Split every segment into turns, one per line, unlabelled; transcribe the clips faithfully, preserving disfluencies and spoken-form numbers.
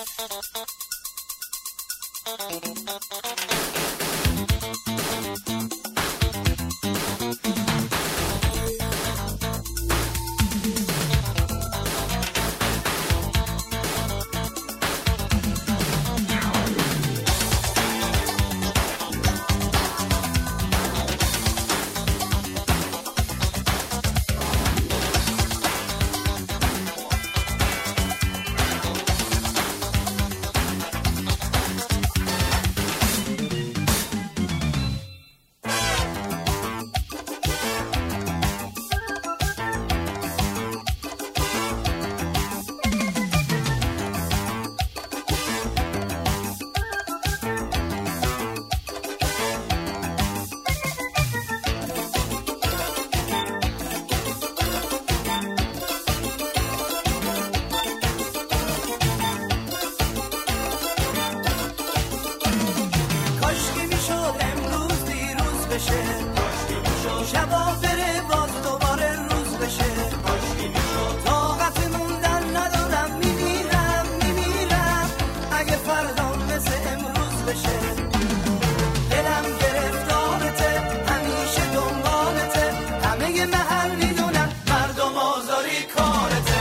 شبا بره باز دوباره روز بشه. طاقت موندن ندارم، میمیرم میمیرم اگه فردا مثل امروز بشه. دلم گرفتارته، همیشه دنبالته، همه محل میدونن مردم آزاری کارته.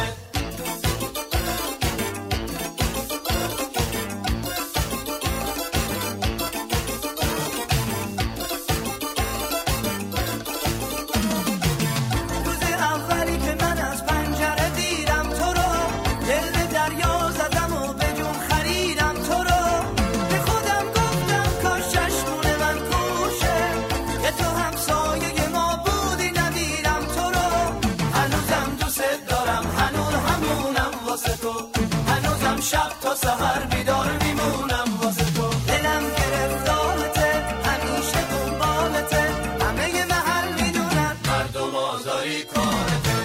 شب تا سحر بیدار میمونم واسه تو. دلم گرفتارته، همیشه دنبالته، همه محل میدونن مردم آزاری کارته.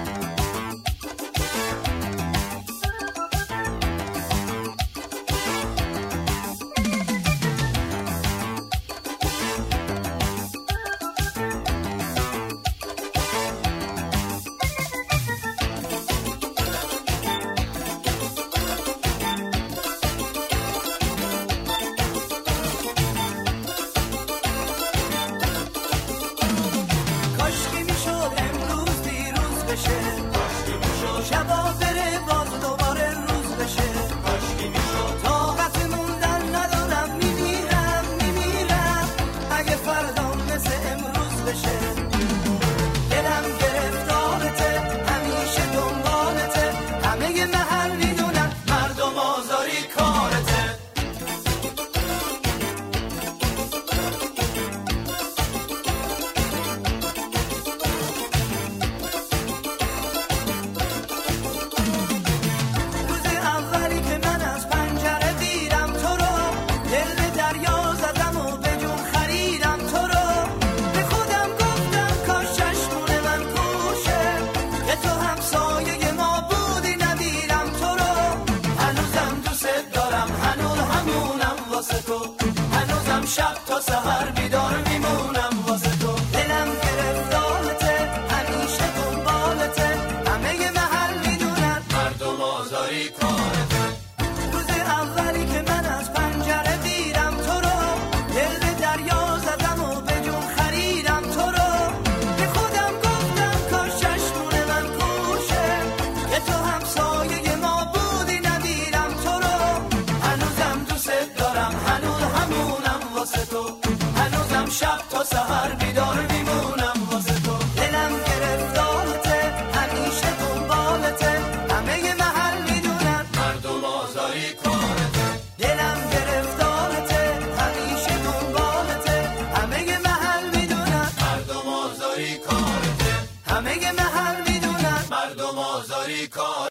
شبا بره باز دوباره روز بشه. طاقت موندن ندارم، میمیرم میمیرم اگه فردا مثل امروز بشه. دلم گرفتارته، همیشه دنبالته، همه محل میدونن مردم آزاری کارته. هنوزم شب تا سحر بیدار میمونم واسه تو. دلم گرفتارته، همیشه دنبالته، همه محل میدونن مردم آزاری کارته. روز اولی که من از پنجره دیدم تو رو، دل به دریا زدم و به جون خریدم تو رو. به خودم گفتم کاش چشمون من کوشه، که تو همسایه ما بودی ندیدم تو رو. هنوزم دوست دارم، هنوز همونم واسه تو. هنوزم شب تا سحر بیدار میمونم واسه تو. دلم گرفتارته، همیشه دنبالته، همه محل میدونن مردم آزاری کارته. دلم گرفتارته، همیشه دنبالته، همه محل میدونن مردم آزاری کارته. همه محل میدونن مردم آزاری کارته.